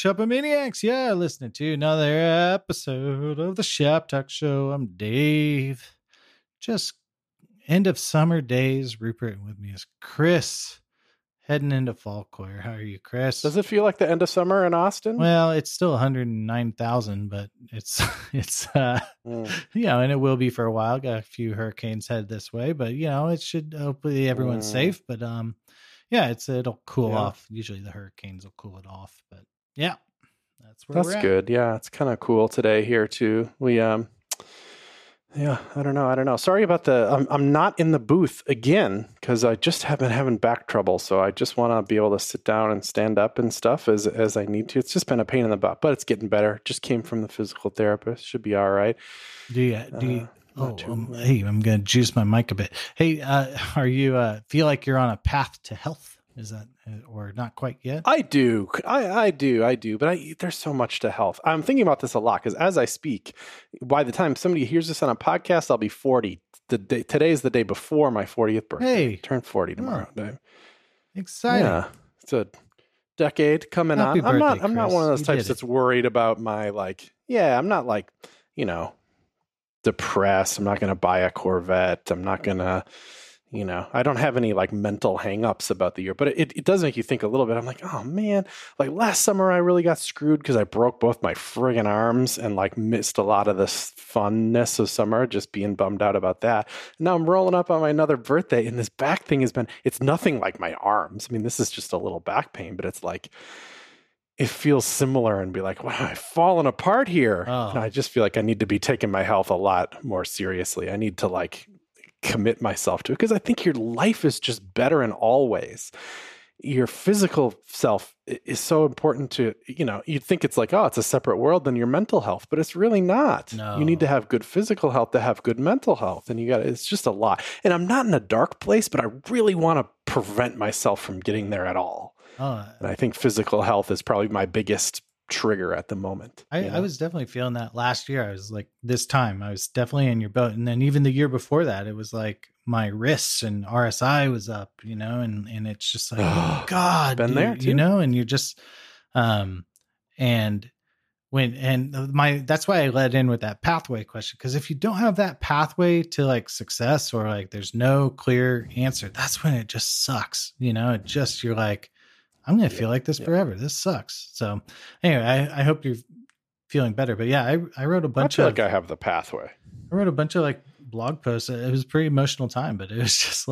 Shopomaniacs? Yeah, listening to another episode of the Shop Talk Show. I'm Dave. Just end of summer days. Rupert, with me is Chris. Heading into fall choir. How are you, Chris? Does it feel like the end of summer in Austin? Well, it's still 109,000, but it's and it will be for a while. Got a few hurricanes headed this way, but it should hopefully everyone's safe. But it'll cool off. Usually the hurricanes will cool it off, but yeah, that's good. Yeah, it's kind of cool today here too. We I don't know. Sorry about I'm not in the booth again because I just have been having back trouble. So I just want to be able to sit down and stand up and stuff as I need to. It's just been a pain in the butt, but it's getting better. Just came from the physical therapist. Should be all right. Do you hey, I'm going to juice my mic a bit. Hey, are you feel like you're on a path to health? Is that, or not quite yet? I do. I do. But there's so much to health. I'm thinking about this a lot because as I speak, by the time somebody hears this on a podcast, I'll be 40. Today is the day before my 40th birthday. Hey, I turn 40 tomorrow. Exciting. Yeah. It's a decade coming Happy on. Birthday, I'm not one of those types that's worried about my I'm not depressed. I'm not going to buy a Corvette. I'm not going to I don't have any mental hangups about the year, but it does make you think a little bit. I'm like, oh man, last summer I really got screwed because I broke both my friggin' arms and missed a lot of this funness of summer, just being bummed out about that. And now I'm rolling up on my another birthday and this back thing it's nothing like my arms. I mean, this is just a little back pain, but it's it feels similar and be like, wow, I've fallen apart here. Oh. And I just feel like I need to be taking my health a lot more seriously. I need to commit myself to it because I think your life is just better in all ways. Your physical self is so important to, you'd think it's it's a separate world than your mental health, but it's really not. No. You need to have good physical health to have good mental health. And it's just a lot. And I'm not in a dark place, but I really want to prevent myself from getting there at all. And I think physical health is probably my biggest trigger at the moment. I was definitely feeling that last year. I was this time I was definitely in your boat. And then even the year before that, it was my wrists and RSI was up, and it's just oh God, been there too. And you're just, that's why I led in with that pathway question. Cause if you don't have that pathway to success or there's no clear answer, that's when it just sucks. You're I'm going to feel like this forever. This sucks. So anyway, I hope you're feeling better. But yeah, I wrote a bunch I have the pathway. I wrote a bunch of blog posts. It was a pretty emotional time, but it was just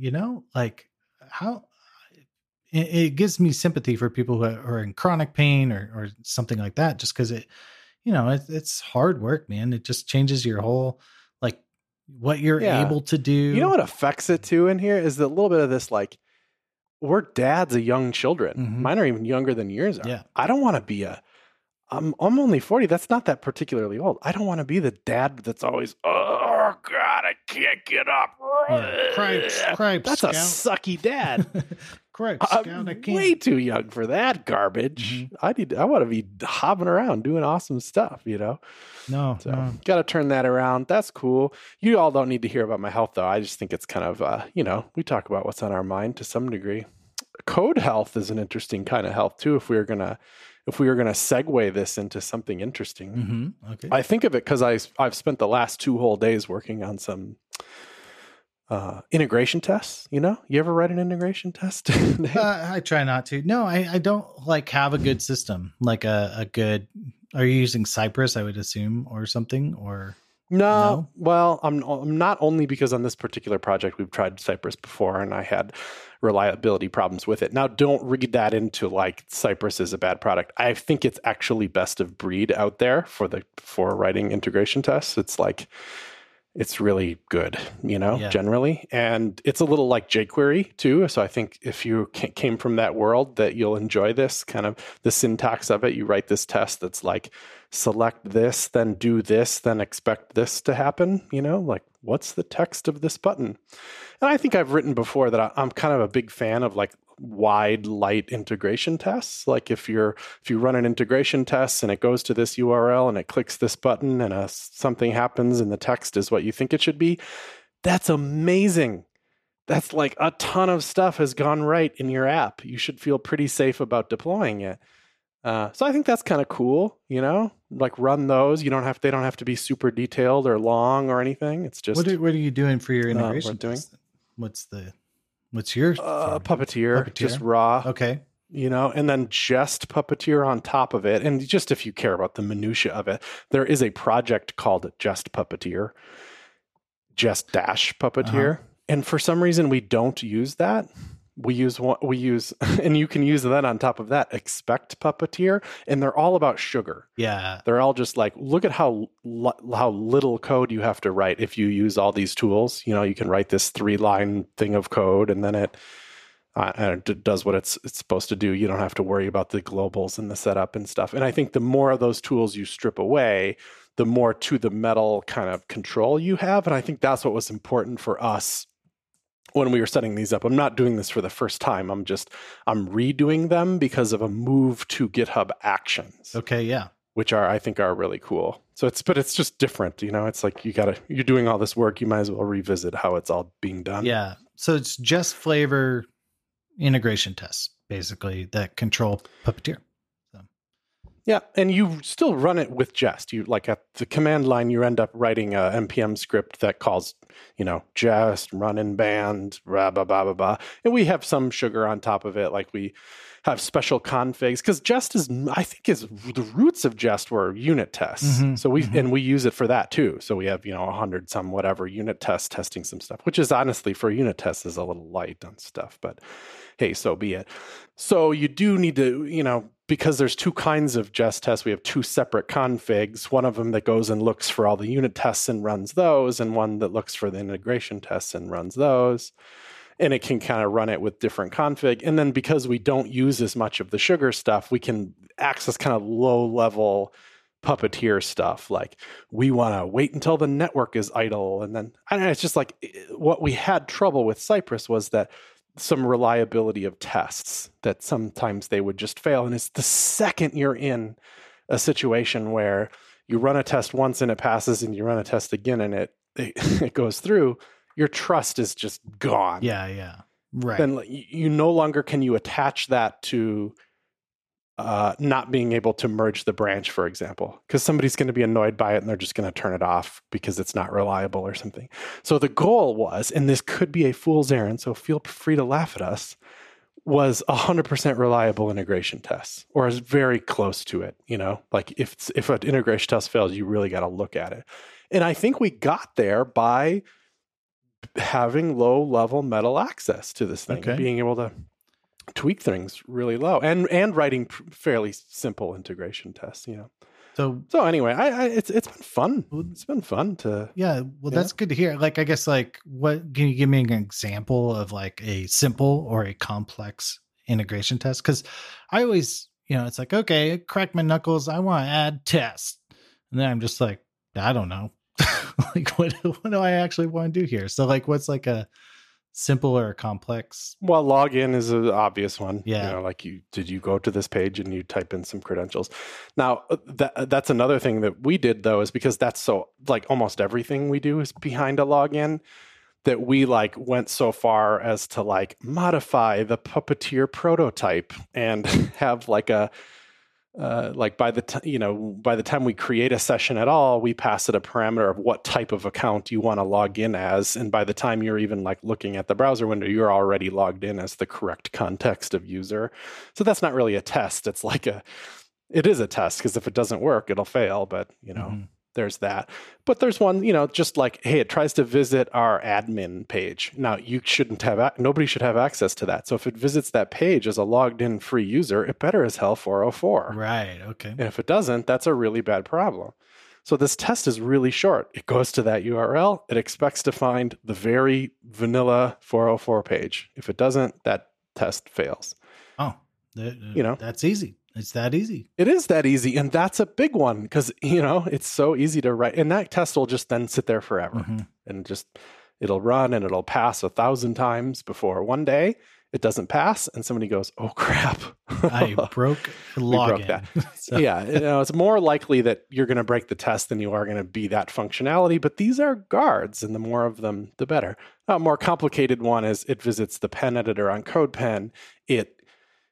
how it gives me sympathy for people who are in chronic pain or something like that, just because it's hard work, man. It just changes your whole, what you're able to do. You know what affects it too in here is a little bit of this, we're dads of young children. Mm-hmm. Mine are even younger than yours are. Yeah. I don't want to be I'm only 40. That's not that particularly old. I don't want to be the dad that's always, oh God, I can't get up. Cripes, that's Scout. A sucky dad. Cripes, Scout, I'm I can't. way too young for that garbage. Mm-hmm. I want to be hopping around doing awesome stuff, No. Got to turn that around. That's cool. You all don't need to hear about my health though. I just think it's kind of, we talk about what's on our mind to some degree. Code health is an interesting kind of health too. If we were going to segue this into something interesting, mm-hmm. Okay. I think of it because I've spent the last 2 whole days working on some integration tests. You ever write an integration test? I try not to. No, I don't have a good system, a good. Are you using Cypress? I would assume, or something, or no. Well, I'm not, only because on this particular project we've tried Cypress before, and I had reliability problems with it. Now, don't read that into Cypress is a bad product. I think it's actually best of breed out there for writing integration tests. It's really good, generally. And it's a little like jQuery too. So I think if you came from that world, that you'll enjoy this kind of the syntax of it. You write this test that's select this, then do this, then expect this to happen. What's the text of this button? And I think I've written before that I'm kind of a big fan of wide light integration tests. If you run an integration test and it goes to this URL and it clicks this button and something happens and the text is what you think it should be, that's amazing. That's a ton of stuff has gone right in your app. You should feel pretty safe about deploying it. So I think that's kind of cool, like run those. They don't have to be super detailed or long or anything. It's just what are you doing for your integration doing? test? What's your Puppeteer, just raw. Okay. And then Jest Puppeteer on top of it. And just if you care about the minutia of it, there is a project called Jest Puppeteer, Jest Dash Puppeteer. And for some reason, we don't use that. We use, and you can use that on top of that, Expect Puppeteer. And they're all about sugar. Yeah. They're all just like, look at how little code you have to write if you use all these tools. You can write this 3-line thing of code and then it does what it's supposed to do. You don't have to worry about the globals and the setup and stuff. And I think the more of those tools you strip away, the more to the metal kind of control you have. And I think that's what was important for us when we were setting these up. I'm not doing this for the first time. I'm redoing them because of a move to GitHub Actions. Okay, yeah. Which I think are really cool. So it's just different, It's like you're doing all this work, you might as well revisit how it's all being done. Yeah. So it's just flavor integration tests, basically, that control Puppeteer. Yeah, and you still run it with Jest. You like at the command line, you end up writing a npm script that calls, Jest, run in band, blah, blah, blah, blah, blah. And we have some sugar on top of it. Like we have special configs because Jest the roots of Jest were unit tests. Mm-hmm, so we use it for that too. So we have, 100 some whatever unit tests testing some stuff, which is honestly for unit tests is a little light on stuff, but hey, so be it. So you do need to, because there's two kinds of Jest tests, we have two separate configs, one of them that goes and looks for all the unit tests and runs those, and one that looks for the integration tests and runs those. And it can kind of run it with different config. And then because we don't use as much of the sugar stuff, we can access kind of low-level Puppeteer stuff. Like we want to wait until the network is idle. And then, I don't know, it's just like what we had trouble with Cypress was that some reliability of tests that sometimes they would just fail. And it's the second you're in a situation where you run a test once and it passes and you run a test again and it goes through, your trust is just gone. Yeah. Right. Then you no longer can you attach that to not being able to merge the branch, for example, because somebody's going to be annoyed by it and they're just going to turn it off because it's not reliable or something. So the goal was, and this could be a fool's errand, so feel free to laugh at us, was 100% reliable integration tests, or is very close to it. Like if an integration test fails, you really got to look at it. And I think we got there by having low-level metal access to this thing, being able to tweak things really low and writing fairly simple integration tests, So anyway, it's been fun. It's been fun to. Yeah. Well, that's good to hear. Like, I guess, like, what can you give me an example of like a simple or a complex integration test? Because I always, it's like, okay, crack my knuckles. I want to add tests. And then I'm just like, I don't know. Like, what do I actually want to do here? So like, what's like a simple or complex? Well, login is an obvious one. Yeah. Like did you go to this page and you type in some credentials? Now that's another thing that we did though, is because that's so like almost everything we do is behind a login, that we like went so far as to like modify the Puppeteer prototype and have like a, like by the time we create a session at all, we pass it a parameter of what type of account you want to log in as. And by the time you're even like looking at the browser window, you're already logged in as the correct context of user. So that's not really a test. It's like it is a test because if it doesn't work, it'll fail. But there's that. But there's one, just like, hey, it tries to visit our admin page. Now nobody should have access to that. So if it visits that page as a logged in free user, it better as hell 404. Right. Okay. And if it doesn't, that's a really bad problem. So this test is really short. It goes to that URL. It expects to find the very vanilla 404 page. If it doesn't, that test fails. Oh, that's easy. It's that easy. It is that easy. And that's a big one because, it's so easy to write. And that test will just then sit there forever and it'll run and it'll pass 1,000 times before one day it doesn't pass. And somebody goes, oh, crap. I broke the login. So. Yeah. It's more likely that you're going to break the test than you are going to be that functionality. But these are guards, and the more of them, the better. A more complicated one is it visits the pen editor on CodePen. It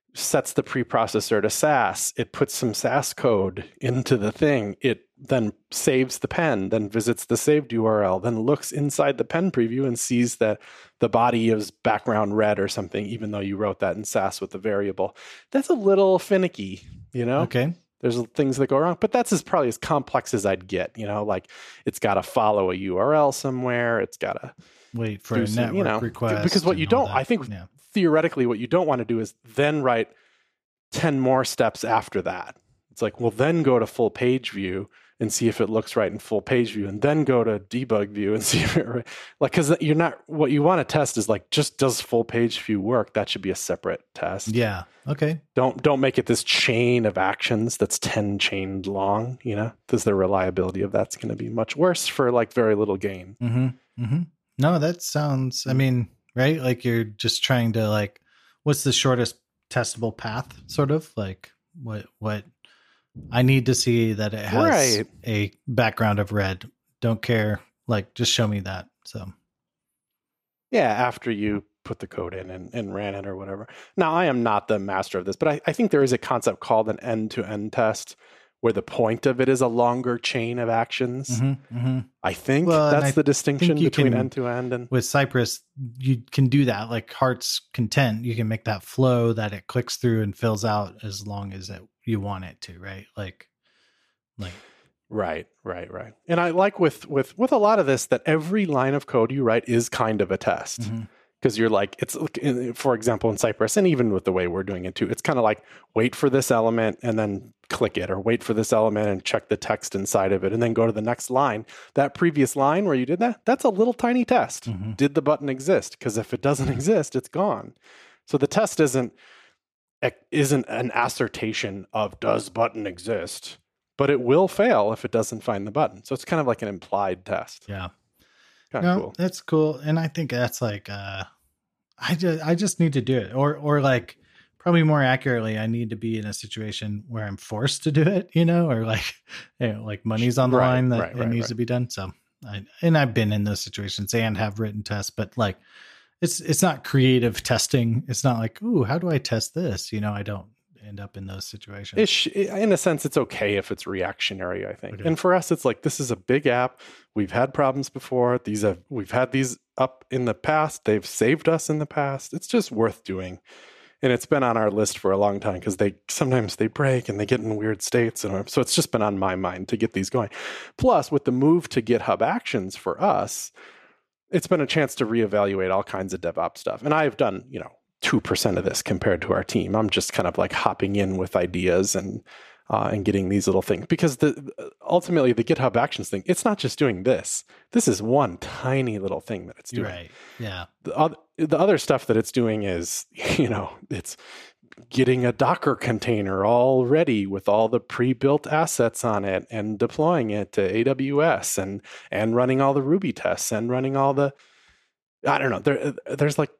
sets the preprocessor to SAS. It puts some SAS code into the thing. It then saves the pen, then visits the saved URL, then looks inside the pen preview and sees that the body is background red or something, even though you wrote that in SAS with the variable. That's a little finicky, Okay. There's things that go wrong, but that's probably as complex as I'd get, like it's got to follow a URL somewhere. It's got to wait for a network request. Because what you don't, I think theoretically what you don't want to do is then write 10 more steps after that. It's like, well, then go to full page view and see if it looks right in full page view, and then go to debug view and see if it like, because you're not, what you want to test is like, just does full page view work? That should be a separate test. Yeah. Okay. Don't make it this chain of actions that's 10 chained long, because the reliability of that's going to be much worse for like very little gain. Mm-hmm. Mm-hmm. No, that sounds, I mean, right? Like you're just trying to like, what's the shortest testable path, sort of like what I need to see that it has a background of red. Don't care. Like, just show me that. So, yeah, after you put the code in and ran it or whatever. Now, I am not the master of this, but I think there is a concept called an end-to-end test where the point of it is a longer chain of actions. Mm-hmm, mm-hmm. I think that's the distinction between end-to-end and... With Cypress, you can do that. Like Heart's Content, you can make that flow that it clicks through and fills out as long as you want it to, right? Like Right. And I like with a lot of this that every line of code you write is kind of a test. Mm-hmm. Because you're like, it's, for example, in Cypress, and even with the way we're doing it too, it's kind of like wait for this element and then click it, or wait for this element and check the text inside of it, and then go to the next line. That previous line where you did that, that's a little tiny test. Mm-hmm. Did the button exist? Because if it doesn't exist, it's gone. So the test isn't an assertion of does button exist, but it will fail if it doesn't find the button. So it's kind of like an implied test. Yeah. Cool. That's cool. And I think that's like, I just need to do it, or like probably more accurately, I need to be in a situation where I'm forced to do it, or like, like money's on the line that it needs to be done. So I've been in those situations and have written tests, but like, it's not creative testing. It's not like, ooh, how do I test this? I don't end up in those situations. In a sense, it's okay if it's reactionary, I think. Okay. And for us, it's like, this is a big app. We've had problems before. We've had these up in the past. They've saved us in the past. It's just worth doing. And it's been on our list for a long time because sometimes they break and they get in weird states. And so it's just been on my mind to get these going. Plus, with the move to GitHub Actions for us, it's been a chance to reevaluate all kinds of DevOps stuff. And I've done, 2% of this compared to our team. I'm just kind of like hopping in with ideas and getting these little things, because ultimately the GitHub Actions thing, it's not just doing this. This is one tiny little thing that it's doing. Right. Yeah. The other stuff that it's doing is, it's getting a Docker container all ready with all the pre-built assets on it and deploying it to AWS and running all the Ruby tests and running all the, I don't know, there's like,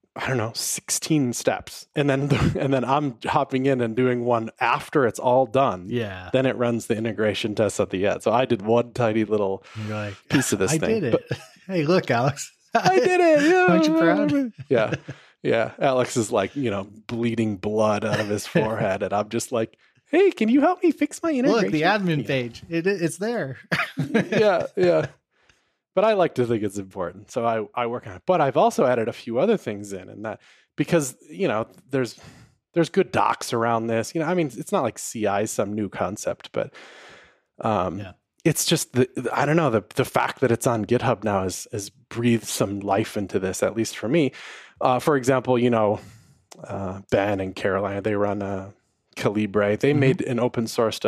16 steps. And then I'm hopping in and doing one after it's all done. Yeah. Then it runs the integration tests at the end. So I did one tiny little piece of this thing. I did it. Hey, look, Alex. I did it. Yeah. Aren't you proud? Yeah. Yeah. Alex is like, bleeding blood out of his forehead. And I'm just like, hey, can you help me fix my integration? Look, the admin page. It's there. Yeah. But I like to think it's important. So I work on it. But I've also added a few other things in, and that because, there's good docs around this. It's not like CI is some new concept, but it's just the fact that it's on GitHub now has breathed some life into this, at least for me. For example, Ben and Carolina, they run Calibre. They made an open sourced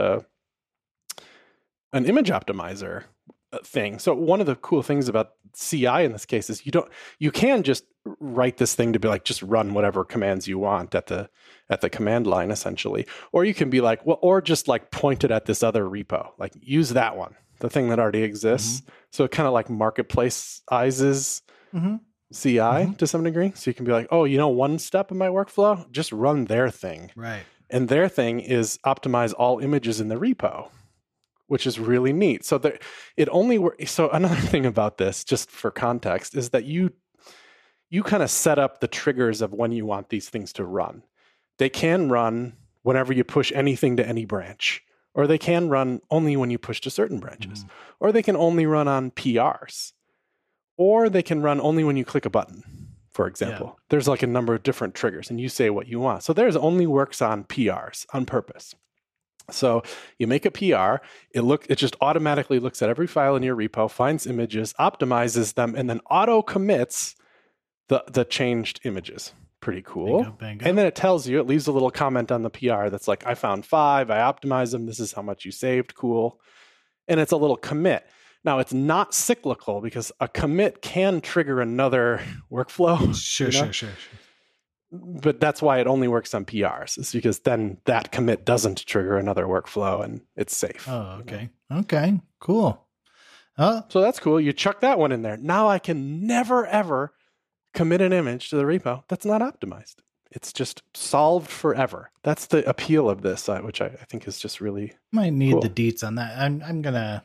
an image optimizer thing. So one of the cool things about CI in this case is you can just write this thing to be like, just run whatever commands you want at the command line, essentially. Or you can be like, well, or just like point it at this other repo, like use that one, the thing that already exists. Mm-hmm. So it kind of like marketplaceizes CI to some degree. So you can be like, oh, one step in my workflow, just run their thing. Right. And their thing is optimize all images in the repo, which is really neat. So it only works. So another thing about this, just for context, is that you kind of set up the triggers of when you want these things to run. they can run whenever you push anything to any branch, or they can run only when you push to certain branches, or they can only run on PRs, or they can run only when you click a button, for example. Yeah. There's like a number of different triggers, and you say what you want. So theirs only works on PRs on purpose. So you make a PR, it just automatically looks at every file in your repo, finds images, optimizes them, and then auto commits the changed images. Pretty cool. Bingo. And then it leaves a little comment on the PR that's like, I found 5, I optimized them, this is how much you saved, cool. And it's a little commit. Now, it's not cyclical because a commit can trigger another workflow. Sure. But that's why it only works on PRs. It's because then that commit doesn't trigger another workflow and it's safe. Oh, okay. Okay, cool. So that's cool. You chuck that one in there. Now I can never, ever commit an image to the repo that's not optimized. It's just solved forever. That's the appeal of this, which I think is just really might need cool. The deets on that.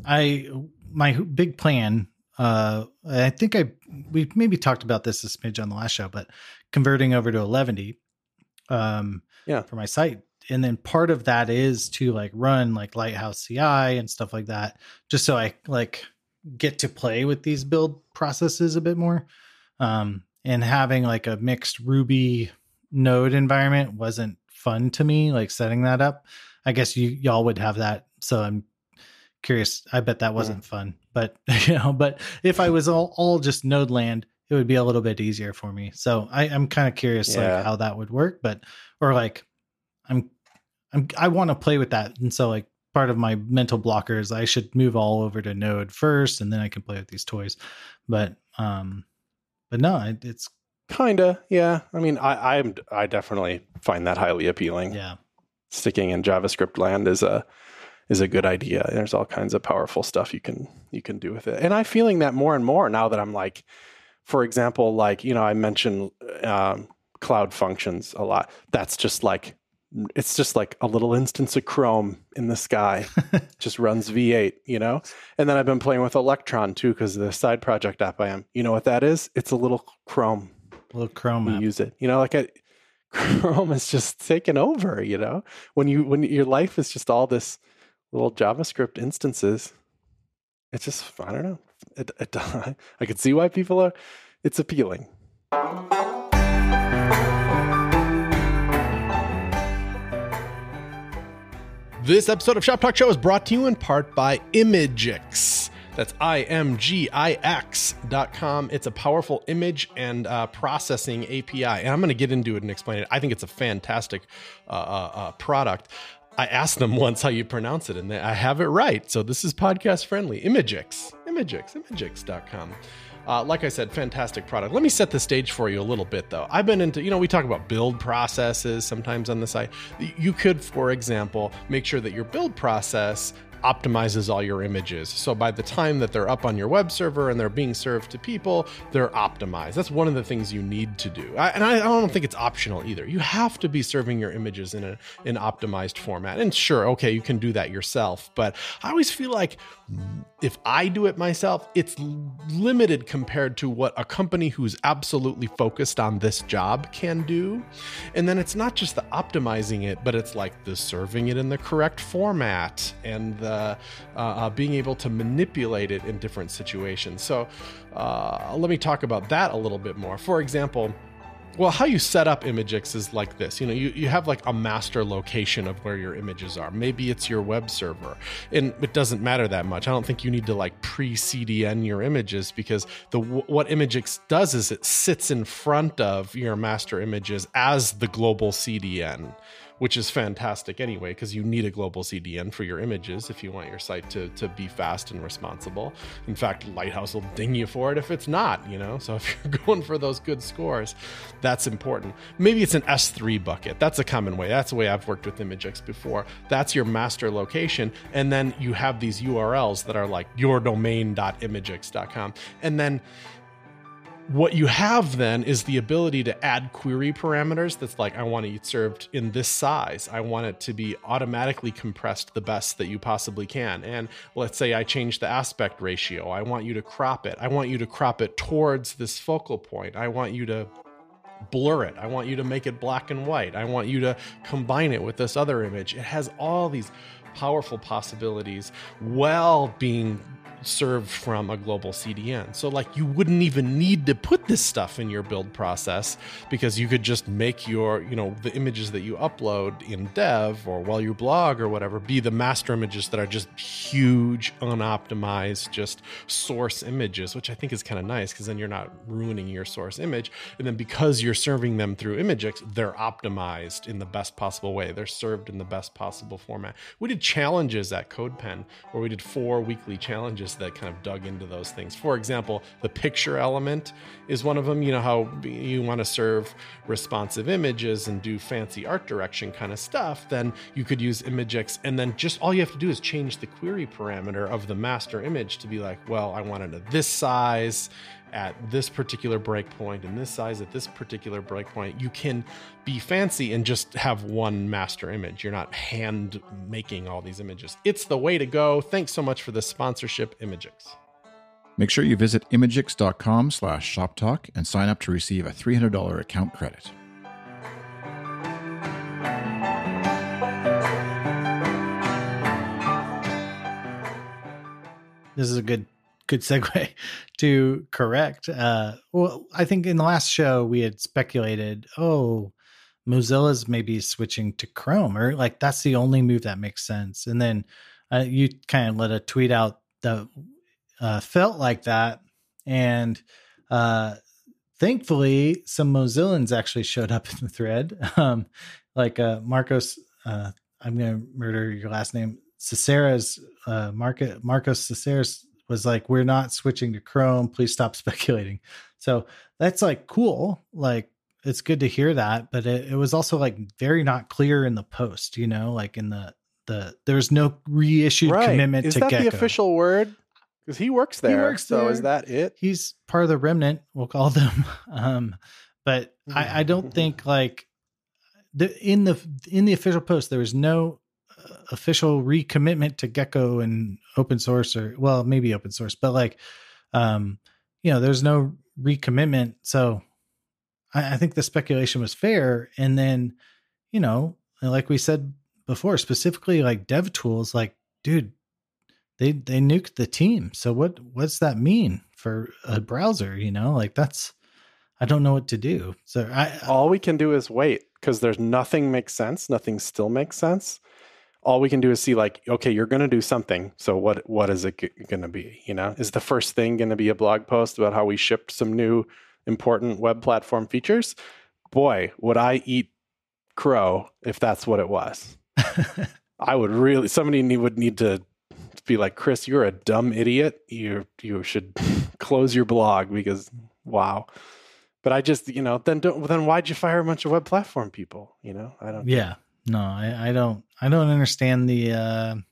My big plan, I think we maybe talked about this a smidge on the last show, but converting over to Eleventy for my site. And then part of that is to like run like Lighthouse CI and stuff like that, just so I like get to play with these build processes a bit more. And having like a mixed Ruby Node environment wasn't fun to me, like setting that up. I guess y'all would have that. So I'm curious. I bet that wasn't fun, but but if I was all just Node land, it would be a little bit easier for me. So I'm kind of curious like how that would work, or like I want to play with that. And so like part of my mental blocker is I should move all over to Node first, and then I can play with these toys. But no, it's kind of, yeah. I mean, I definitely find that highly appealing. Yeah. Sticking in JavaScript land is a good idea. There's all kinds of powerful stuff you can do with it. And I'm feeling that more and more now that I'm like, for example, like, I mentioned Cloud Functions a lot. That's just like, it's just like a little instance of Chrome in the sky, just runs V8, And then I've been playing with Electron too, because the side project app I am. You know what that is? It's a little Chrome. App. Use it. Chrome is just taken over, when your life is just all this little JavaScript instances. It's just, I don't know. I could see why it's appealing. This episode of Shop Talk Show is brought to you in part by Imgix. That's imgix.com. It's a powerful image and processing API. And I'm going to get into it and explain it. I think it's a fantastic product. I asked them once how you pronounce it, and I have it right. So this is podcast friendly. Imgix.com. Like I said, fantastic product. Let me set the stage for you a little bit, though. I've been into, we talk about build processes sometimes on the site. You could, for example, make sure that your build process optimizes all your images. So by the time that they're up on your web server and they're being served to people, they're optimized. That's one of the things you need to do. I don't think it's optional either. You have to be serving your images in an optimized format. And sure, okay, you can do that yourself. But I always feel like if I do it myself, it's limited compared to what a company who's absolutely focused on this job can do. And then it's not just the optimizing it, but it's like the serving it in the correct format and the being able to manipulate it in different situations. So let me talk about that a little bit more. For example, how you set up Imgix is like this. You have like a master location of where your images are. Maybe it's your web server, and it doesn't matter that much. I don't think you need to like pre-CDN your images, because what Imgix does is it sits in front of your master images as the global CDN, which is fantastic anyway, because you need a global CDN for your images if you want your site to be fast and responsible. In fact, Lighthouse will ding you for it if it's not, So if you're going for those good scores, that's important. Maybe it's an S3 bucket. That's a common way. That's the way I've worked with Imgix before. That's your master location. And then you have these URLs that are like yourdomain.imgix.com. And then what you have then is the ability to add query parameters that's like, I want it served in this size. I want it to be automatically compressed the best that you possibly can. And let's say I change the aspect ratio. I want you to crop it. I want you to crop it towards this focal point. I want you to blur it. I want you to make it black and white. I want you to combine it with this other image. It has all these powerful possibilities while being served from a global CDN. So like you wouldn't even need to put this stuff in your build process, because you could just make your, the images that you upload in dev or while you blog or whatever be the master images that are just huge, unoptimized, just source images, which I think is kind of nice, because then you're not ruining your source image. And then because you're serving them through Imagix, they're optimized in the best possible way. They're served in the best possible format. We did challenges at CodePen where we did 4 weekly challenges that kind of dug into those things. For example, the picture element is one of them. You know how you want to serve responsive images and do fancy art direction kind of stuff, then you could use Imagix, and then just all you have to do is change the query parameter of the master image to be like, well, I want it at this size at this particular breakpoint and this size at this particular breakpoint. You can be fancy and just have one master image. You're not hand making all these images. It's the way to go. Thanks so much for the sponsorship, Imagix. Make sure you visit imagix.com/shoptalk and sign up to receive a $300 account credit. This is a good segue to correct. Well, I think in the last show we had speculated, Mozilla's maybe switching to Chrome, or like that's the only move that makes sense. And then you kind of let a tweet out that felt like that. And thankfully, some Mozillans actually showed up in the thread. Marcos, I'm going to murder your last name, Cicera's, Marcos Cicera's was like, we're not switching to Chrome. Please stop speculating. So that's like cool. Like it's good to hear that, but it was also like very not clear in the post, like in the there's no reissued commitment is to Gecko. Is that the official word? Because he works there. So is that it? He's part of the remnant, we'll call them. But I don't think like in the official post, there was no official recommitment to Gecko and open source, or well, maybe open source, but like, there's no recommitment. So I think the speculation was fair. And then, like we said before, specifically like dev tools, like, dude, they nuked the team. So what's that mean for a browser? Like I don't know what to do. So all we can do is wait, because there's nothing makes sense. Nothing still makes sense. All we can do is see like, okay, you're going to do something. So what is it going to be? Is the first thing going to be a blog post about how we shipped some new important web platform features? Boy, would I eat crow if that's what it was. I would really, somebody would need to be like, Chris, you're a dumb idiot. You should close your blog, because wow. But I just, then why'd you fire a bunch of web platform people? I don't. Yeah. No, I don't understand the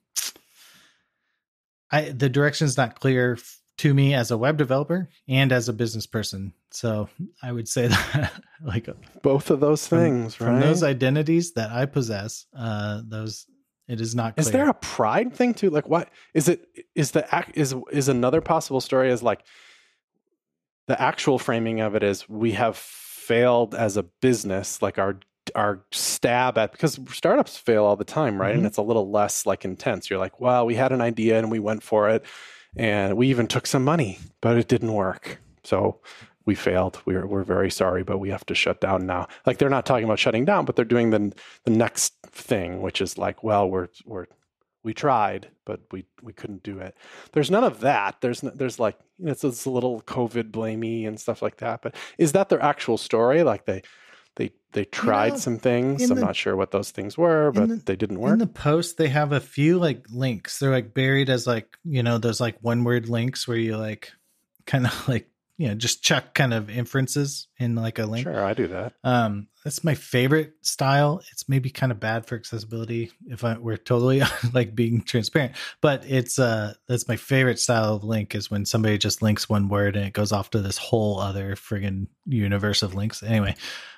direction's not clear to me as a web developer and as a business person. So I would say that like both of those things, right? From those identities that I possess, it is not clear. Is there a pride thing too? Like what is it? Is another possible story is like the actual framing of it is we have failed as a business, like our stab at, because startups fail all the time, right? Mm-hmm. And it's a little less like intense. You're like, well, we had an idea and we went for it and we even took some money, but it didn't work. So we failed. We're very sorry, but we have to shut down now. Like they're not talking about shutting down, but they're doing the next thing, which is like, well, we tried, but we couldn't do it. There's none of that. There's like, it's a little COVID blamey and stuff like that. But is that their actual story? Like they tried some things. I'm not sure what those things were, but they didn't work. In the post, they have a few like links. They're like buried as like, those like one word links where you like kind of like, just chuck kind of inferences in like a link. Sure, I do that. That's my favorite style. It's maybe kind of bad for accessibility if we're totally like being transparent, but it's that's my favorite style of link is when somebody just links one word and it goes off to this whole other friggin' universe of links. Anyway,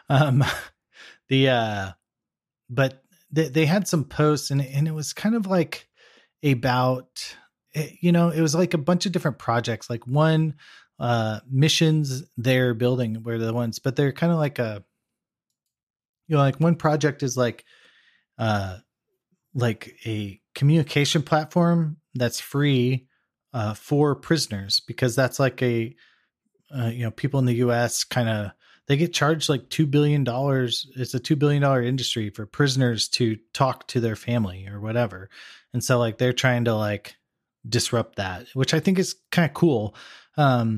but they had some posts and it was kind of like about, it was like a bunch of different projects. Like one missions they're building were the ones, but they're kind of like like one project is like a communication platform that's free for prisoners, because that's like people in the US they get charged like $2 billion. It's a $2 billion industry for prisoners to talk to their family or whatever. And so like they're trying to like disrupt that, which I think is kind of cool. I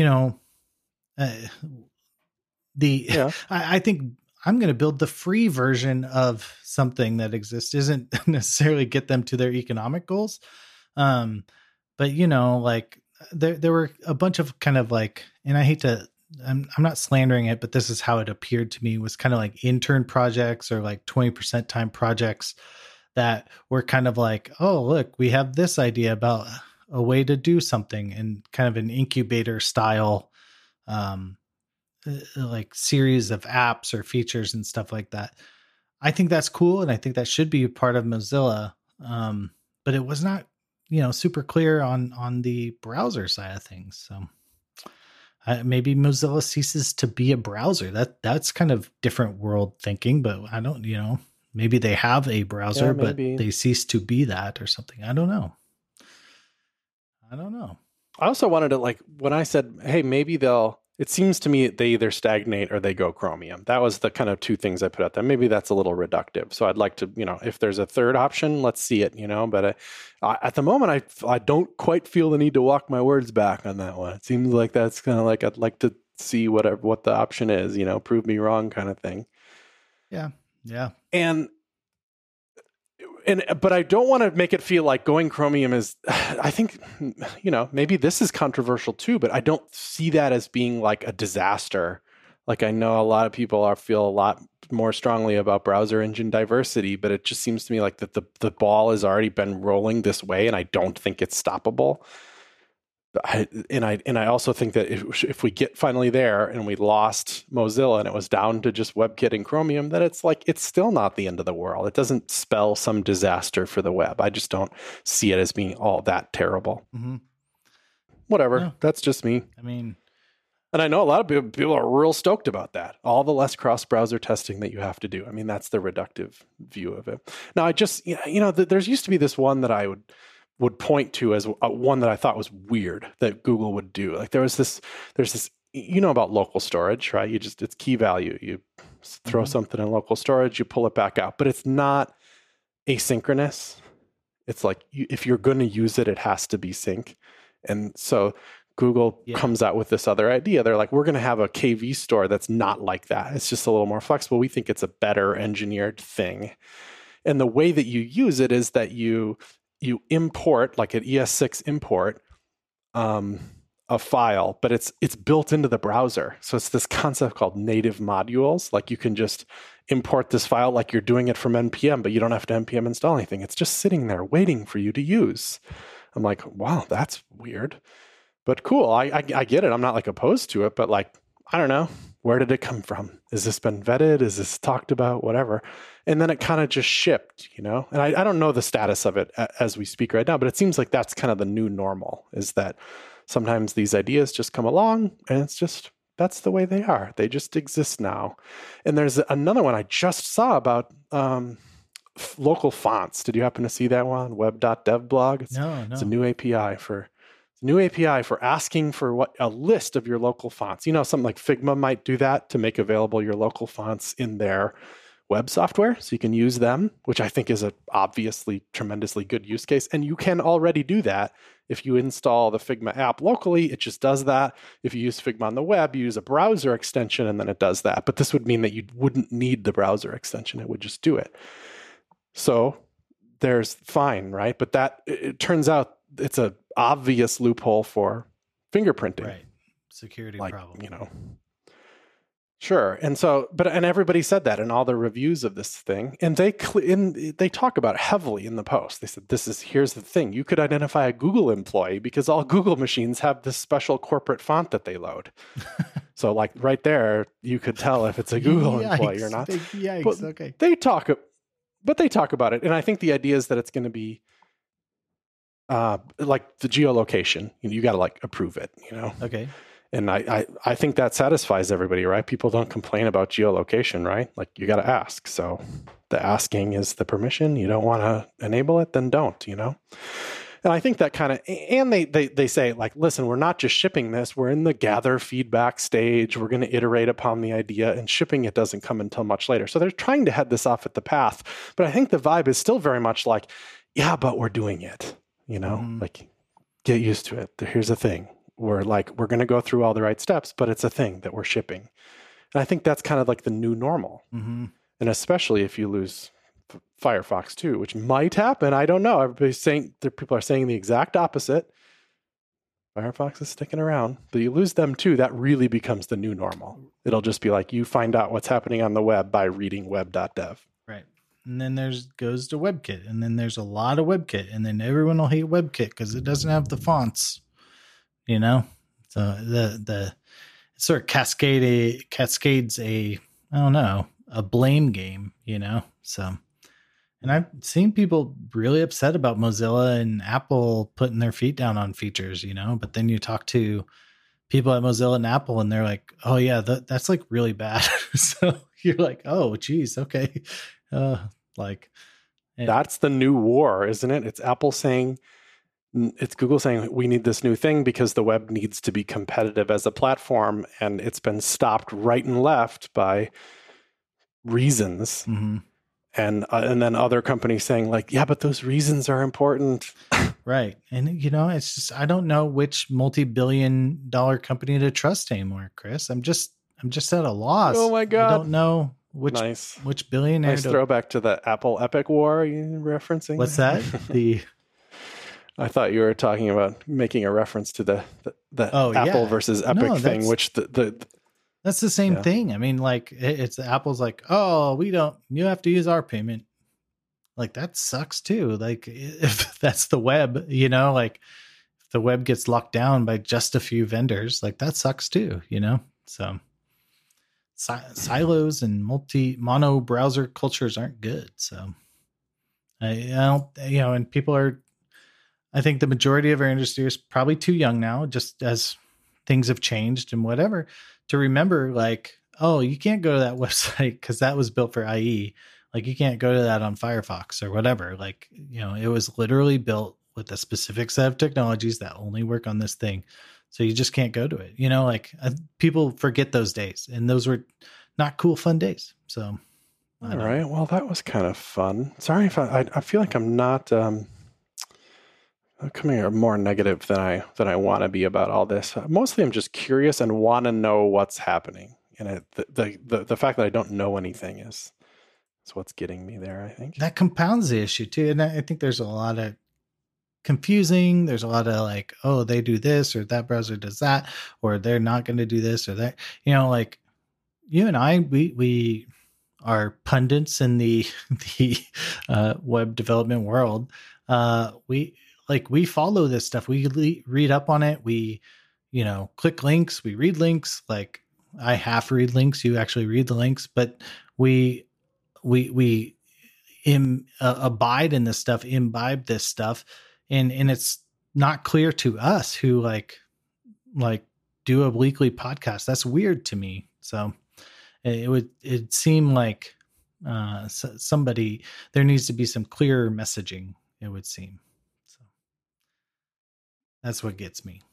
think I'm going to build the free version of something that exists. Isn't necessarily get them to their economic goals. But like there were a bunch of kind of like, and I hate to, I'm not slandering it, but this is how it appeared to me, was kind of like intern projects or like 20% time projects that were kind of like, oh, look, we have this idea about a way to do something, and kind of an incubator style, like series of apps or features and stuff like that. I think that's cool. And I think that should be part of Mozilla. But it was not, super clear on the browser side of things. So maybe Mozilla ceases to be a browser. That's kind of different world thinking, but I don't, maybe they have a browser, but they cease to be that or something. I don't know. I also wanted to, like, when I said, hey, maybe it seems to me they either stagnate or they go Chromium. That was the kind of two things I put out there. Maybe that's a little reductive. So I'd like to, if there's a third option, let's see it, but at the moment, I don't quite feel the need to walk my words back on that one. It seems like that's kind of like, I'd like to see what the option is, prove me wrong kind of thing. Yeah. Yeah. But I don't want to make it feel like going Chromium is, I think, maybe this is controversial too, but I don't see that as being like a disaster. Like, I know a lot of people feel a lot more strongly about browser engine diversity, but it just seems to me like that the ball has already been rolling this way, and I don't think it's stoppable. I also think that if we get finally there and we lost Mozilla and it was down to just WebKit and Chromium, that it's still not the end of the world. It doesn't spell some disaster for the web. I just don't see it as being all that terrible. Mm-hmm. Whatever. No. That's just me. And I know a lot of people are real stoked about that. All the less cross-browser testing that you have to do. That's the reductive view of it. Now, I just, there's used to be this one that I would point to as one that I thought was weird that Google would do. Like there's this, about local storage, right? It's key value. You throw something in local storage, you pull it back out, but it's not asynchronous. It's like, if you're going to use it, it has to be sync. And so Google comes out with this other idea. They're like, we're going to have a KV store that's not like that. It's just a little more flexible. We think it's a better engineered thing. And the way that you use it is that you import, like an ES6 import, a file, but it's built into the browser. So it's this concept called native modules. Like, you can just import this file like you're doing it from NPM, but you don't have to NPM install anything. It's just sitting there waiting for you to use. I'm like, wow, that's weird, but cool. I get it. I'm not like opposed to it, but like, I don't know. Where did it come from? Has this been vetted? Is this talked about? Whatever. And then it kind of just shipped, And I don't know the status of it as we speak right now, but it seems like that's kind of the new normal, is that sometimes these ideas just come along and that's the way they are. They just exist now. And there's another one I just saw about local fonts. Did you happen to see that one? Web.dev blog? No. It's a new API for asking for a list of your local fonts. Something like Figma might do that to make available your local fonts in their web software, so you can use them, which I think is a obviously tremendously good use case. And you can already do that. If you install the Figma app locally, it just does that. If you use Figma on the web, you use a browser extension and then it does that. But this would mean that you wouldn't need the browser extension. It would just do it. So there's fine, right? But it turns out it's a obvious loophole for fingerprinting. Right. Security problem. Sure. And so, and everybody said that in all the reviews of this thing. And they talk about it heavily in the post. They said, here's the thing. You could identify a Google employee because all Google machines have this special corporate font that they load. So like right there, you could tell if it's a Google employee or not. Yikes. But okay. They talk about it. And I think the idea is that it's going to be Like the geolocation, you got to like approve it, Okay. And I think that satisfies everybody, right? People don't complain about geolocation, right? Like you got to ask. So the asking is the permission. You don't want to enable it, then don't, And I think that kind of, and they say like, listen, we're not just shipping this. We're in the gather feedback stage. We're going to iterate upon the idea, and shipping it doesn't come until much later. So they're trying to head this off at the path. But I think the vibe is still very much like, yeah, but we're doing it, like get used to it. Here's the thing. We're going to go through all the right steps, but it's a thing that we're shipping. And I think that's kind of like the new normal. Mm-hmm. And especially if you lose Firefox 2, which might happen. I don't know. Everybody's saying, people are saying the exact opposite. Firefox is sticking around, but you lose them too. That really becomes the new normal. It'll just be like you find out what's happening on the web by reading web.dev. Right. And then goes to WebKit, and then there's a lot of WebKit, and then everyone will hate WebKit because it doesn't have the fonts, So the it sort of cascades a blame game, So, and I've seen people really upset about Mozilla and Apple putting their feet down on features, But then you talk to people at Mozilla and Apple, and they're like, "Oh yeah, that's like really bad." So you're like, "Oh, geez, okay." That's the new war, isn't it? It's Apple saying, it's Google saying we need this new thing because the web needs to be competitive as a platform, and it's been stopped right and left by reasons. Mm-hmm. And then other companies saying like, yeah, but those reasons are important. Right. And it's just, I don't know which multi-billion-dollar company to trust anymore, Chris. I'm just at a loss. Oh my God. I don't know which billionaire. Nice throwback to the Apple Epic War you're referencing. What's that? I thought you were talking about making a reference to the Apple versus Epic thing, which that's the same thing. I mean, like it's Apple's like, oh, you have to use our payment. Like that sucks too. Like if that's the web, like if the web gets locked down by just a few vendors, like that sucks too, So silos and mono browser cultures aren't good. So I don't, and people are, I think the majority of our industry is probably too young now, just as things have changed and whatever, to remember like, oh, you can't go to that website because that was built for IE. Like you can't go to that on Firefox or whatever. Like, it was literally built with a specific set of technologies that only work on this thing. So you just can't go to it. People forget those days, and those were not cool, fun days. So. All right. Well, that was kind of fun. Sorry if I feel like I'm not, coming here more negative than I want to be about all this. Mostly I'm just curious and want to know what's happening. And the fact that I don't know anything is what's getting me there, I think. That compounds the issue too. And I think there's a lot of confusing. There's a lot of like, oh, they do this or that browser does that, or they're not going to do this or that, like you and I, we are pundits in the web development world. We follow this stuff. We read up on it. We, click links, we read links. Like I half read links. You actually read the links, but we abide in this stuff, imbibe this stuff. And it's not clear to us who like do a weekly podcast. That's weird to me. So it seem like somebody, there needs to be some clearer messaging, it would seem. So that's what gets me.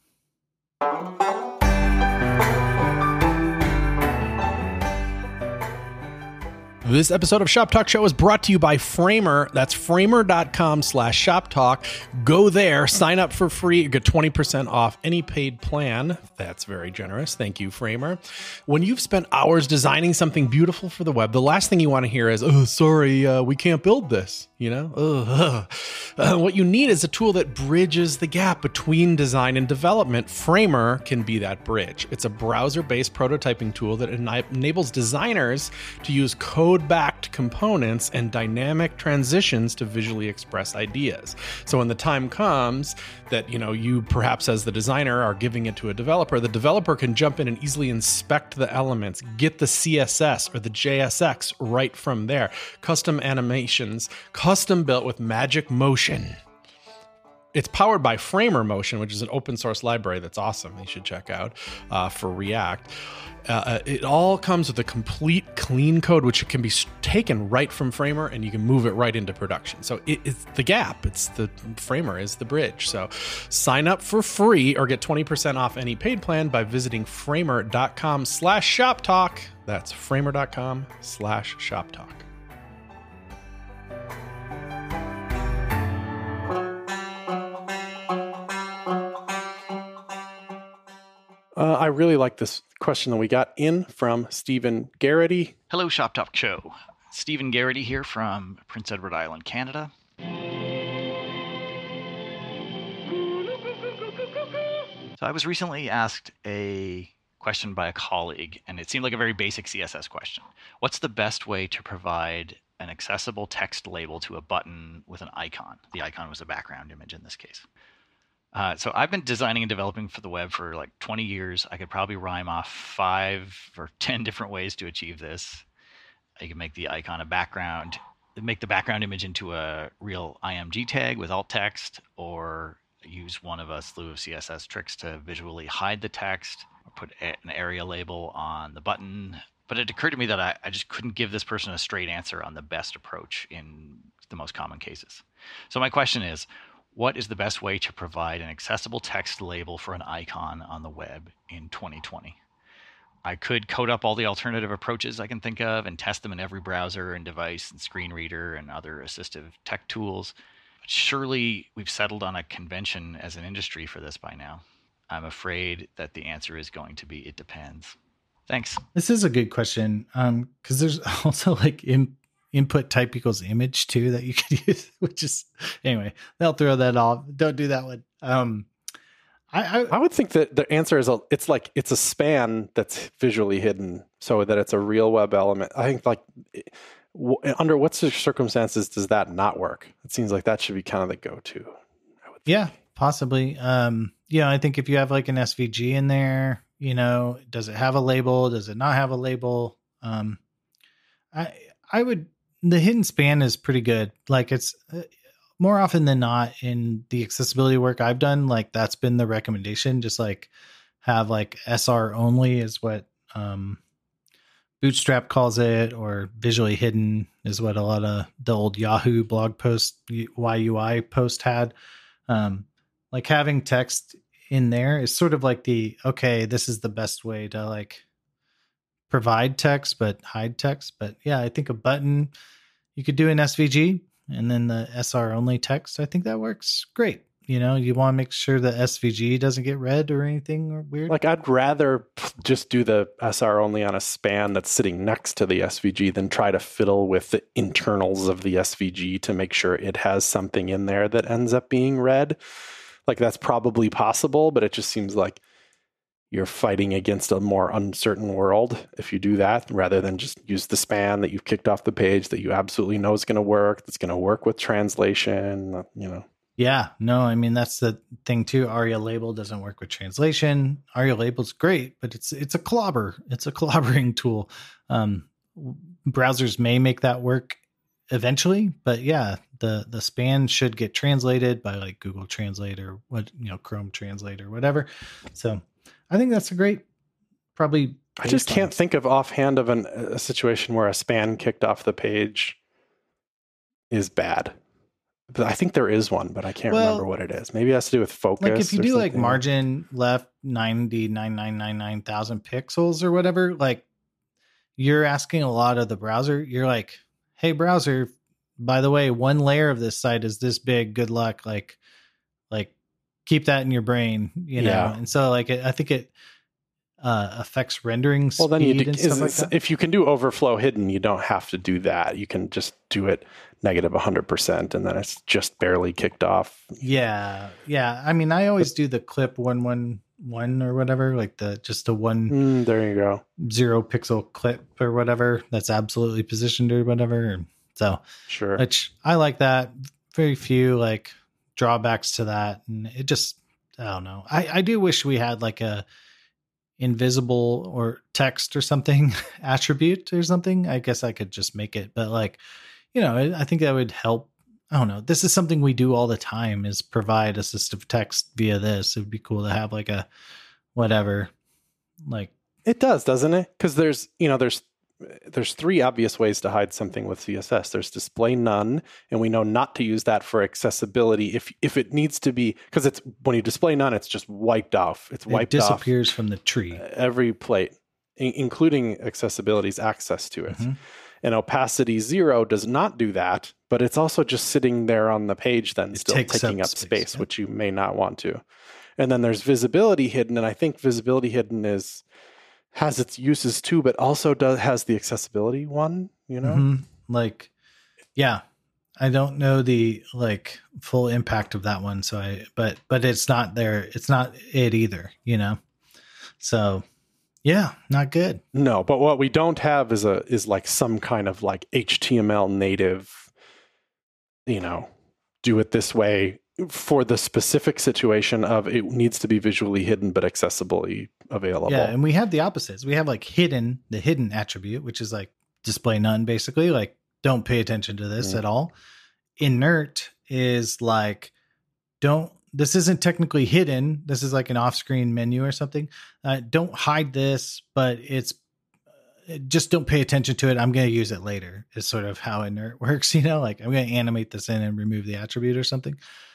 This episode of Shop Talk Show is brought to you by Framer. That's framer.com/shoptalk. Go there, sign up for free. You get 20% off any paid plan. That's very generous. Thank you, Framer. When you've spent hours designing something beautiful for the web, the last thing you want to hear is, oh, sorry, we can't build this. What you need is a tool that bridges the gap between design and development. Framer can be that bridge. It's a browser-based prototyping tool that enables designers to use code-backed components and dynamic transitions to visually express ideas. So when the time comes that, you perhaps as the designer are giving it to a developer, the developer can jump in and easily inspect the elements, get the CSS or the JSX right from there. Custom animations, custom built with Magic Motion. It's powered by Framer Motion, which is an open source library that's awesome. You should check out for React. It all comes with a complete clean code, which can be taken right from Framer, and you can move it right into production. So it's the gap. It's the Framer is the bridge. So sign up for free or get 20% off any paid plan by visiting framer.com/shoptalk. That's framer.com/shoptalk. I really like this question that we got in from Stephen Garrity. Hello, Shop Talk Show. Stephen Garrity here from Prince Edward Island, Canada. So I was recently asked a question by a colleague, and it seemed like a very basic CSS question. What's the best way to provide an accessible text label to a button with an icon? The icon was a background image in this case. So I've been designing and developing for the web for like 20 years. I could probably rhyme off 5 or 10 different ways to achieve this. You can make the icon a background, make the background image into a real IMG tag with alt text, or use one of a slew of CSS tricks to visually hide the text, or put an area label on the button. But it occurred to me that I just couldn't give this person a straight answer on the best approach in the most common cases. So my question is, what is the best way to provide an accessible text label for an icon on the web in 2020? I could code up all the alternative approaches I can think of and test them in every browser and device and screen reader and other assistive tech tools. But surely we've settled on a convention as an industry for this by now. I'm afraid that the answer is going to be, it depends. Thanks. This is a good question. Because there's also like input type equals image too that you could use, which is, anyway, they'll throw that off. Don't do that one. I would think that the answer is it's a span that's visually hidden so that it's a real web element. I think like under what circumstances does that not work? It seems like that should be kind of the go-to. Yeah, possibly. I think if you have like an SVG in there, does it have a label? Does it not have a label? The hidden span is pretty good. Like it's more often than not in the accessibility work I've done, like that's been the recommendation. Just like have like SR only is what Bootstrap calls it, or visually hidden is what a lot of the old Yahoo blog post, YUI post had. Like having text in there is sort of like this is the best way to like provide text, but hide text. But yeah, I think a button, you could do an SVG and then the SR only text. I think that works great. You want to make sure the SVG doesn't get read or anything weird. Like I'd rather just do the SR only on a span that's sitting next to the SVG than try to fiddle with the internals of the SVG to make sure it has something in there that ends up being read. Like that's probably possible, but it just seems like you're fighting against a more uncertain world if you do that, rather than just use the span that you've kicked off the page that you absolutely know is going to work, that's going to work with translation, Yeah, no, I mean, that's the thing too. ARIA label doesn't work with translation. ARIA label's great, but it's a clobber. It's a clobbering tool. Browsers may make that work eventually, but yeah, the span should get translated by like Google Translate or Chrome Translate or whatever. So I think that's a great, probably. I just can't think of offhand of a situation where a span kicked off the page is bad. But I think there is one, but I can't remember what it is. Maybe it has to do with focus. Like if you do like margin left 99,999,000 pixels or whatever, like you're asking a lot of the browser. You're like, hey browser, by the way, one layer of this site is this big. Good luck. Like keep that in your brain, Yeah. And so like I think it affects rendering speed. Well, then and stuff like that. If you can do overflow hidden, you don't have to do that. You can just do it negative 100%, and then it's just barely kicked off. Yeah. I mean, I always do the clip 111 or whatever, like just the one. There you go. 0 pixel clip or whatever that's absolutely positioned or whatever. So sure, which I like that. Very few like drawbacks to that, and it just, I don't know. I do wish we had like a invisible or text or something attribute or something. I guess I could just make it, but like, I think that would help I don't know. This is something we do all the time, is provide assistive text via this. It would be cool to have like a whatever, like. It does, doesn't it? Because there's three obvious ways to hide something with CSS. There's display none, and we know not to use that for accessibility if it needs to be, because it's when you display none, it's just wiped off. It disappears from the tree. Every plate, including accessibility's access to it. Mm-hmm. And opacity 0 does not do that, but it's also just sitting there on the page then, still taking up space, which you may not want to. And then there's visibility hidden, and I think visibility hidden has its uses too, but also has the accessibility one, you know? Mm-hmm. Like, yeah, I don't know the like full impact of that one. So but it's not there. It's not it either, you know? So yeah, not good. No, but what we don't have is like some kind of like HTML native, you know, do it this way for the specific situation of it needs to be visually hidden but accessibly available. Yeah, and we have the opposites. We have like the hidden attribute, which is like display none, basically. Like, don't pay attention to this at all. Inert is like, this isn't technically hidden. This is like an off-screen menu or something. Don't hide this, but just don't pay attention to it. I'm going to use it later is sort of how inert works, you know, like I'm going to animate this in and remove the attribute or something.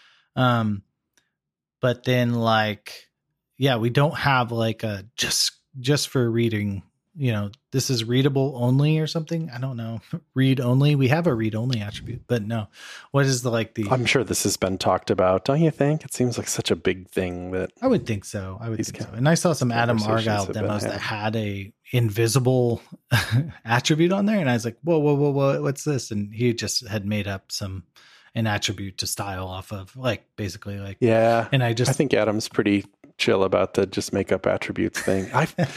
But then like, yeah, we don't have like a just for reading, you know, this is readable only or something. I don't know. Read only. We have a read only attribute, but no. What is I'm sure this has been talked about, don't you think? It seems like such a big thing that I would think so. And I saw some Adam Argyle demos that had a invisible attribute on there, and I was like, whoa, what's this? And he just had made up an attribute to style off of, like, basically, like, yeah. And I think Adam's pretty chill about the just make up attributes thing.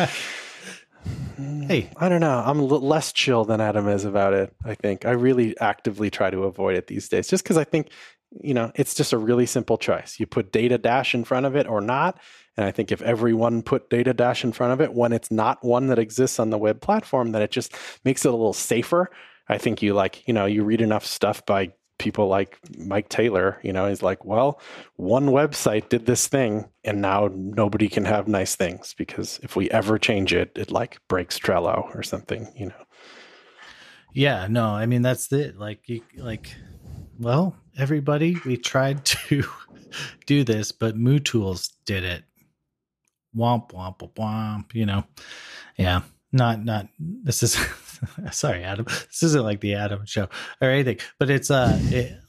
Hey, I don't know. I'm less chill than Adam is about it. I think I really actively try to avoid it these days, just because I think, you know, it's just a really simple choice. You put data dash in front of it or not. And I think if everyone put data dash in front of it when it's not one that exists on the web platform, then it just makes it a little safer. I think you read enough stuff by people like Mike Taylor, you know, he's like, well, one website did this thing and now nobody can have nice things because if we ever change it, it like breaks Trello or something, you know? Yeah, no, I mean, that's it. Well, everybody, we tried to do this, but MooTools did it. Womp, womp, womp, womp, you know? Yeah. Not this is sorry, Adam. This isn't like the Adam show or anything, but it's there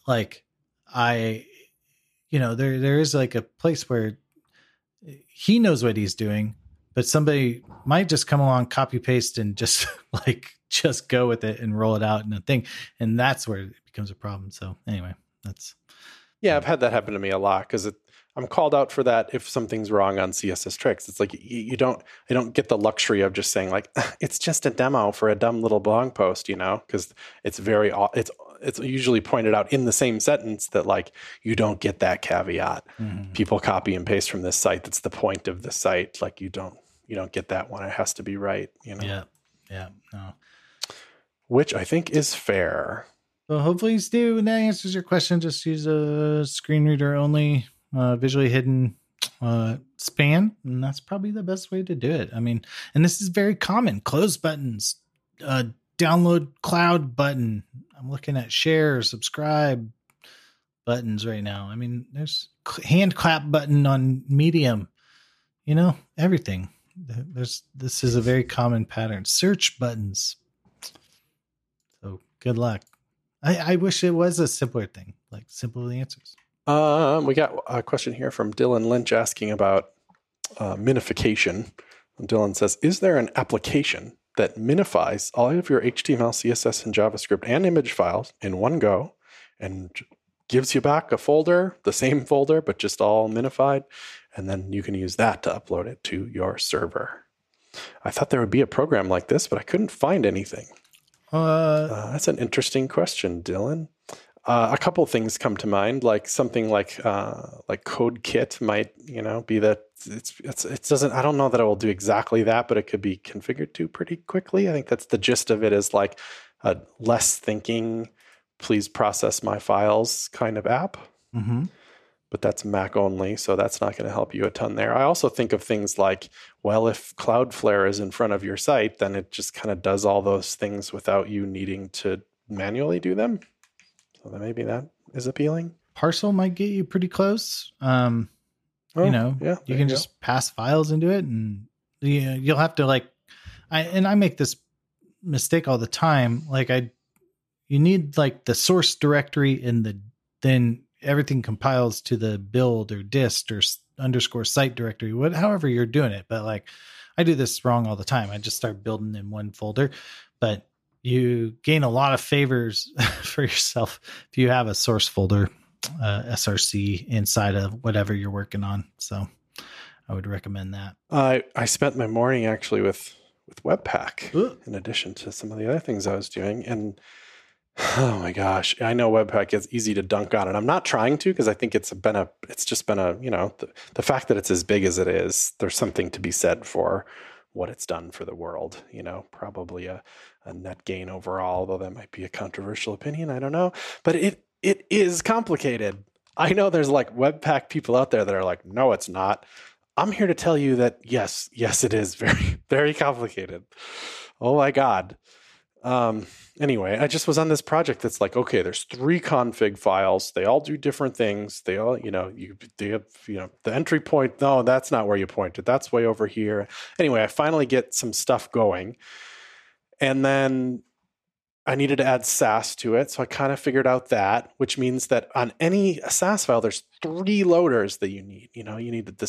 is like a place where he knows what he's doing, but somebody might just come along, copy paste, and just go with it and roll it out in a thing, and that's where it becomes a problem. So anyway, I've had that happen to me a lot because I'm called out for that if something's wrong on CSS Tricks. It's like I don't get the luxury of just saying like it's just a demo for a dumb little blog post, you know, because it's usually pointed out in the same sentence that like you don't get that caveat. Mm-hmm. People copy and paste from this site. That's the point of the site. Like you don't get that one. It has to be right, you know. Yeah, no. Which I think is fair. Well, hopefully, Stu, that answers your question. Just use a screen reader only. Visually hidden span, and that's probably the best way to do it. I mean, and this is very common. Close buttons, download cloud button. I'm looking at share, subscribe buttons right now. I mean, there's hand clap button on Medium. You know, everything. This is a very common pattern. Search buttons. So good luck. I wish it was a simpler thing, like simple answers. We got a question here from Dylan Lynch asking about minification. Dylan says, is there an application that minifies all of your HTML, CSS, and JavaScript and image files in one go and gives you back a folder, the same folder, but just all minified, and then you can use that to upload it to your server? I thought there would be a program like this, but I couldn't find anything. That's an interesting question, Dylan. A couple of things come to mind, like something like CodeKit might, you know, be that it doesn't. I don't know that it will do exactly that, but it could be configured to pretty quickly. I think that's the gist of it. Is like a less thinking please process my files kind of app. Mm-hmm. But that's Mac only, so that's not going to help you a ton there. I also think of things like, well, if Cloudflare is in front of your site, then it just kind of does all those things without you needing to manually do them. So then maybe that is appealing. Parcel might get you pretty close. You can just pass files into it, and you'll have to I make this mistake all the time. You need like the source directory and then everything compiles to the build or dist or _ site directory, however you're doing it. But I do this wrong all the time. I just start building in one folder, but you gain a lot of favors for yourself if you have a source folder, SRC inside of whatever you're working on. So I would recommend that. I spent my morning actually with Webpack in addition to some of the other things I was doing. And oh my gosh, I know Webpack is easy to dunk on, and I'm not trying to, because I think it's just been the fact that it's as big as it is, there's something to be said for what it's done for the world. Probably a net gain overall, though that might be a controversial opinion. I don't know, but it is complicated. I know there's Webpack people out there that are like, no, it's not. I'm here to tell you that yes, it is very, very complicated. Oh my God. Anyway, I just was on this project that's okay, there's 3 config files. They all do different things. They all, they have, the entry point. No, that's not where you pointed. That's way over here. Anyway, I finally get some stuff going, and then I needed to add Sass to it. So I kind of figured out that, which means that on any Sass file, there's 3 loaders that you need. You need the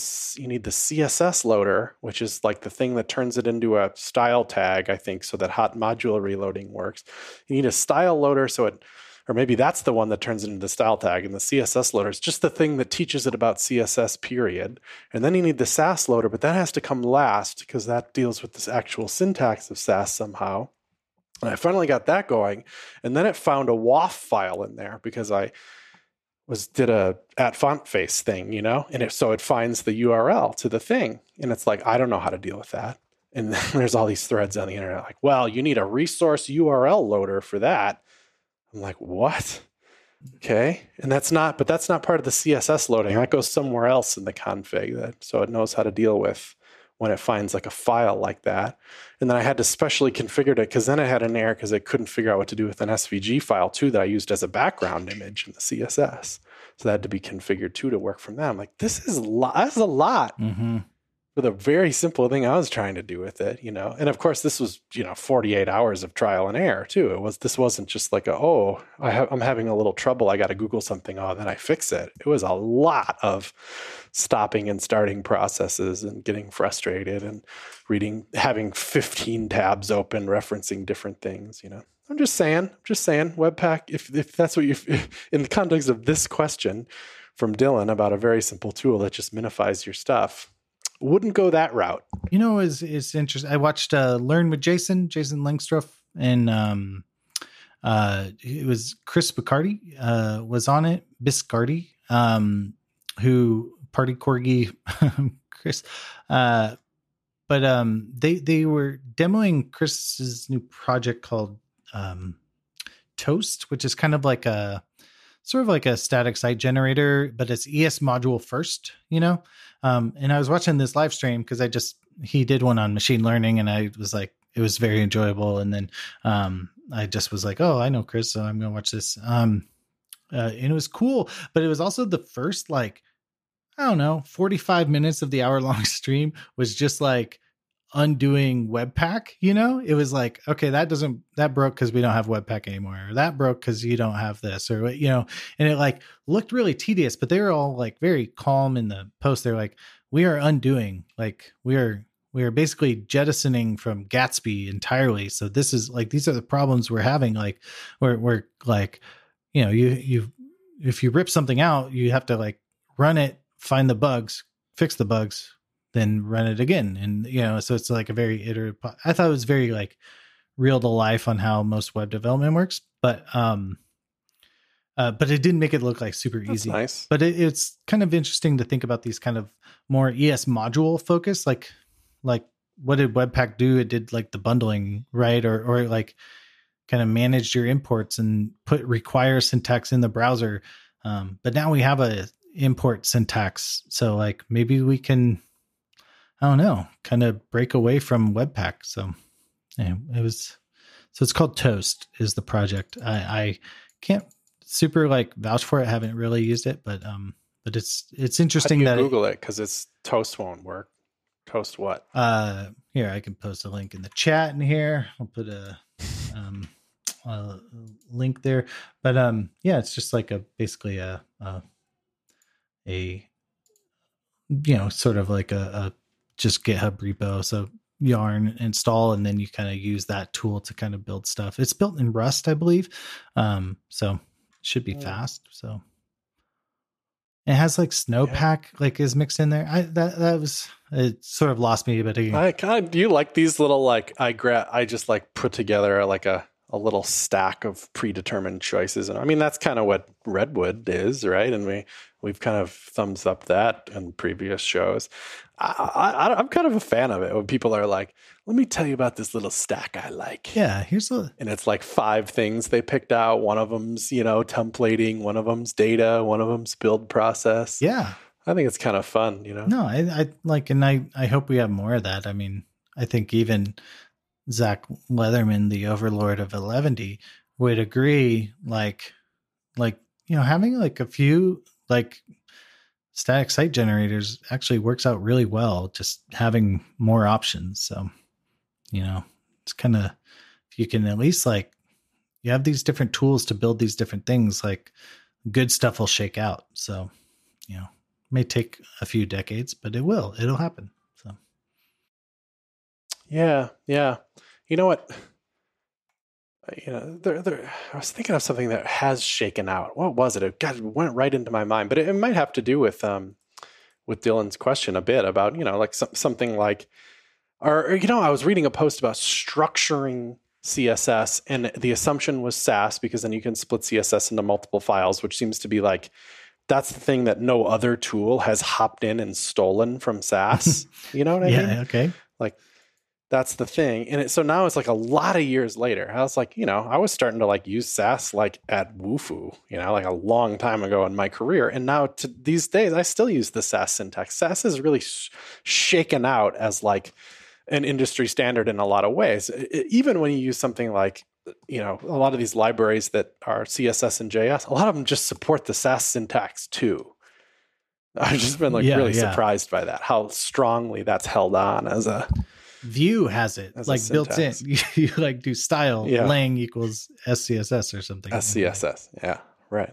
CSS loader, which is the thing that turns it into a style tag, I think, so that hot module reloading works. You need a style loader, or maybe that's the one that turns it into the style tag, and the CSS loader is just the thing that teaches it about CSS, period. And then you need the Sass loader, but that has to come last because that deals with this actual syntax of Sass somehow. And I finally got that going, and then it found a WAF file in there because I did a @fontface thing, and it finds the URL to the thing, and it's I don't know how to deal with that. And then there's all these threads on the internet well, you need a resource URL loader for that. I'm like, what? Okay, and that's not part of the CSS loading. That goes somewhere else in the config, so it knows how to deal with when it finds a file like that. And then I had to specially configure it because then I had an error because I couldn't figure out what to do with an SVG file too that I used as a background image in the CSS. So that had to be configured too to work from that. I'm like, this is a lot. Mm-hmm. With a very simple thing I was trying to do with it, And of course, this was 48 hours of trial and error too. This wasn't just I'm having a little trouble. I got to Google something. Oh, then I fix it. It was a lot of stopping and starting processes and getting frustrated and having 15 tabs open, referencing different things. I'm just saying, Webpack. If that's what in the context of this question from Dylan about a very simple tool that just minifies your stuff. Wouldn't go that route. It's interesting. I watched Learn with Jason Langstroth, and it was Chris Biscardi was on it. Biscardi, who Party Corgi, Chris. But they were demoing Chris's new project called Toast, which is kind of like a static site generator, but it's ES module first, and I was watching this live stream because he did one on machine learning, and I was it was very enjoyable. And then I just was oh, I know Chris, so I'm going to watch this. And it was cool, but it was also the first 45 minutes of the hour-long stream was just undoing Webpack. It was okay, that broke because we don't have Webpack anymore, or that broke because you don't have this, or and it looked really tedious, but they were all very calm in the post. They're we are undoing, we are basically jettisoning from Gatsby entirely. So this is these are the problems we're having. We're if you rip something out, you have to run it, find the bugs, fix the bugs, then run it again. And, so it's a very iterative. I thought it was very real to life on how most web development works, but it didn't make it look super easy. Nice. But it's kind of interesting to think about these kind of more ES module focus. What did Webpack do? It did the bundling, right? Or kind of managed your imports and require syntax in the browser. But now we have a import syntax. So like maybe we can, I don't know, kind of break away from Webpack. So yeah, it's called Toast is the project. I can't super like vouch for it. I haven't really used it, but it's interesting that Google it because it's Toast won't work. Toast what? Here, I can post a link in the chat in here. I'll put a link there, but yeah, it's just like basically a sort of like a just GitHub repo. So Yarn install, and then you kind of use that tool to kind of build stuff. It's built in Rust, I believe. So it should be fast. So it has like Snowpack like is mixed in there. It sort of lost me, but do you like these little like I just like put together like a little stack of predetermined choices, and I mean that's kind of what Redwood is, right? And we've kind of thumbs up that in previous shows. I'm kind of a fan of it when people are like, let me tell you about this little stack I like. Yeah, and it's like 5 things they picked out. One of them's, templating. One of them's data. One of them's build process. Yeah. I think it's kind of fun, No, I like, and I hope we have more of that. I mean, I think even Zach Leatherman, the overlord of Eleventy, would agree, like, having like a few like static site generators actually works out really well, just having more options. So, it's kind of, if you can at least like, you have these different tools to build these different things, like good stuff will shake out. So, it may take a few decades, but it'll happen. So. Yeah. You know what? I was thinking of something that has shaken out. What was it? It went right into my mind, but it might have to do with Dylan's question a bit about, like something like, or I was reading a post about structuring CSS, and the assumption was Sass, because then you can split CSS into multiple files, which seems to be like, that's the thing that no other tool has hopped in and stolen from Sass. You know what I mean? Yeah. Okay. Like, that's the thing. And so now it's like a lot of years later. I was like, I was starting to like use Sass like at Wufoo, like a long time ago in my career. And now to these days, I still use the Sass syntax. Sass is really shaken out as like an industry standard in a lot of ways. Even when you use something like, a lot of these libraries that are CSS and JS, a lot of them just support the Sass syntax too. I've just been really surprised by that, how strongly that's held on as a... Vue has it like built in. You like do style lang equals SCSS or something. SCSS. Yeah. Right.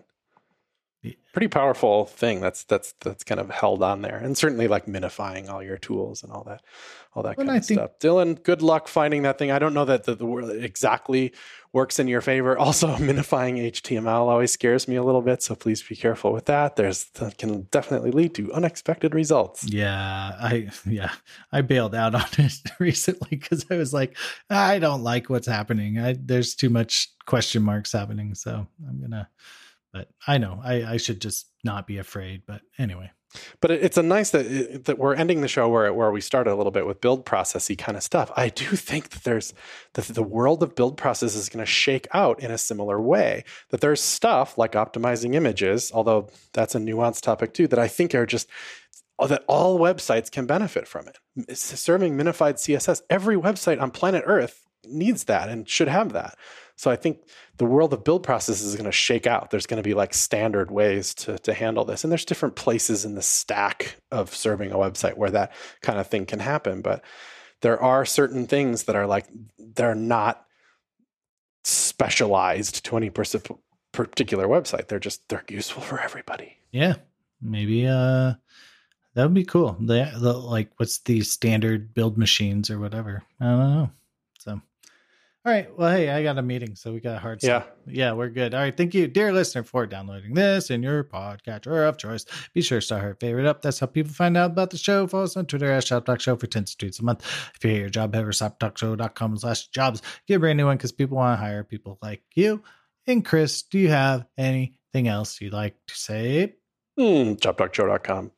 Pretty powerful thing. That's kind of held on there, and certainly like minifying all your tools and all that kind of stuff. Dylan, good luck finding that thing. I don't know that the word exactly works in your favor. Also, minifying HTML always scares me a little bit, so please be careful with that. That can definitely lead to unexpected results. Yeah, I bailed out on it recently because I was like, I don't like what's happening. There's too much question marks happening, so I'm gonna. But I know I should just not be afraid. But anyway. But it's a nice that we're ending the show where we started a little bit with build processy kind of stuff. I do think that the world of build process is going to shake out in a similar way. That there's stuff like optimizing images, although that's a nuanced topic too, that I think are just that all websites can benefit from it. It's serving minified CSS. Every website on planet Earth needs that and should have that. So I think the world of build processes is going to shake out. There's going to be like standard ways to handle this. And there's different places in the stack of serving a website where that kind of thing can happen. But there are certain things that are like, they're not specialized to any particular website. They're useful for everybody. Yeah. Maybe that would be cool. The like, what's the standard build machines or whatever? I don't know. So. All right. Well, hey, I got a meeting, so we got a hard stop. Yeah, we're good. All right. Thank you, dear listener, for downloading this in your podcatcher of choice. Be sure to star her favorite up. That's how people find out about the show. Follow us on Twitter at ShopTalkShow for 10 tweets a month. If you hate your job, head over to ShopTalkShow.com/jobs. Get a brand new one because people want to hire people like you. And Chris, do you have anything else you'd like to say? ShopTalkShow.com.